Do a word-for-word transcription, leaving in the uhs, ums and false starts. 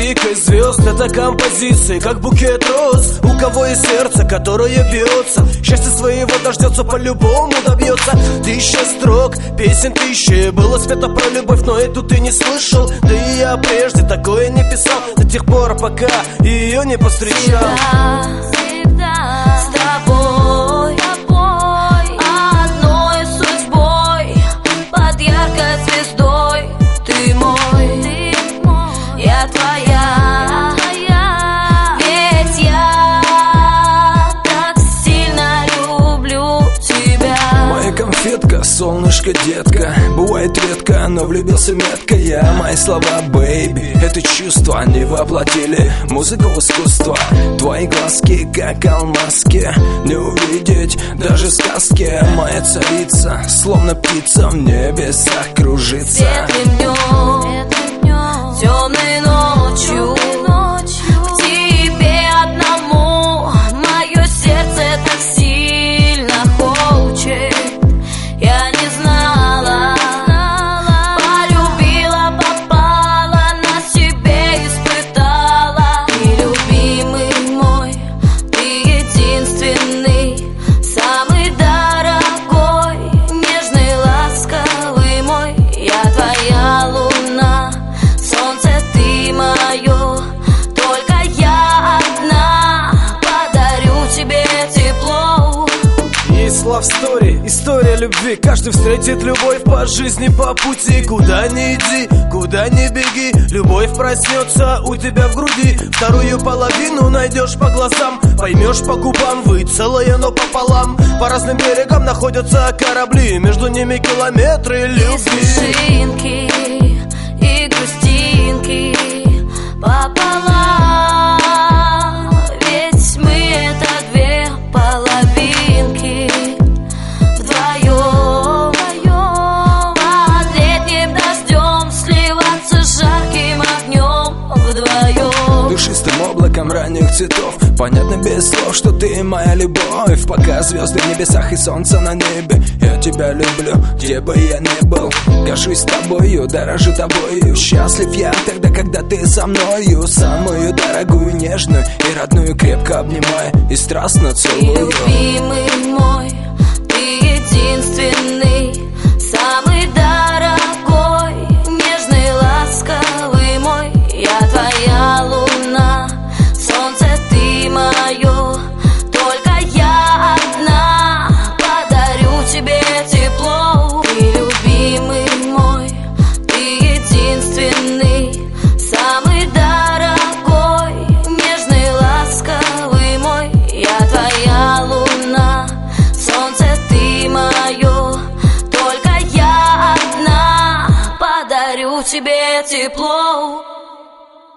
мозаикой звезд. Это композиции, как букет роз. У кого есть сердце, которое бьется, счастье своего дождется, по-любому добьется. Тысяча строк, песен тысячи, было спето про любовь, но эту ты не слышал. Да и я прежде такое не писал, до тех пор, пока ее не повстречал. Всегда, всегда с тобой, тобой, одной судьбой, под яркой звездой. Ты мой, ты мой, я твоя, твоя, ведь я так сильно люблю тебя. Моя конфетка, солнышко, детка, бывает редко, но влюбился метко я. Мои слова, бэйби, это чувство не воплотили музыку в искусство. Твои глазки, как алмазки, не увидеть даже сказки. Моя царица, словно птица, в небесах кружится. Светлым днем, темной ночью, к тебе одному мое сердце так сильно хочет. Я не знала, полюбила, попала, на себе испытала. Ты любимый мой, ты единственный, самый дорогой, нежный, ласковый мой. Я твоя луна, солнце ты мое, только я одна подарю тебе тепло. Есть love story, история любви. Каждый встретит любовь по жизни, по пути. Куда ни иди, куда ни беги, любовь проснется у тебя в груди. Вторую половину найдешь по глазам, поймешь по губам, вы целое, но пополам. По разным берегам находятся корабли, между ними километры И любви. смешинки, и грустинки пополам, ведь мы это две половинки. Вдвоем, под летним дождем сливаться жарким огнем. Вдвоем, Душистым облаком ранних цветов, понятно без слов, что ты моя любовь. Пока звезды в небесах и солнце на небе, я тебя люблю, где бы я ни был. Горжусь тобою, дорожу тобою, счастлив я тогда, когда ты со мною. Самую дорогую, нежную и родную крепко обнимаю и страстно ты целую. любимый мой, ты единственный, самый дорогой, нежный, ласковый мой. Я твоя луна, солнце ты мое, только я одна подарю тебе тепло. Ты любимый мой, ты единственный, самый дорогой, нежный, ласковый мой. Я твоя луна, солнце ты мое, только я одна подарю тебе тепло.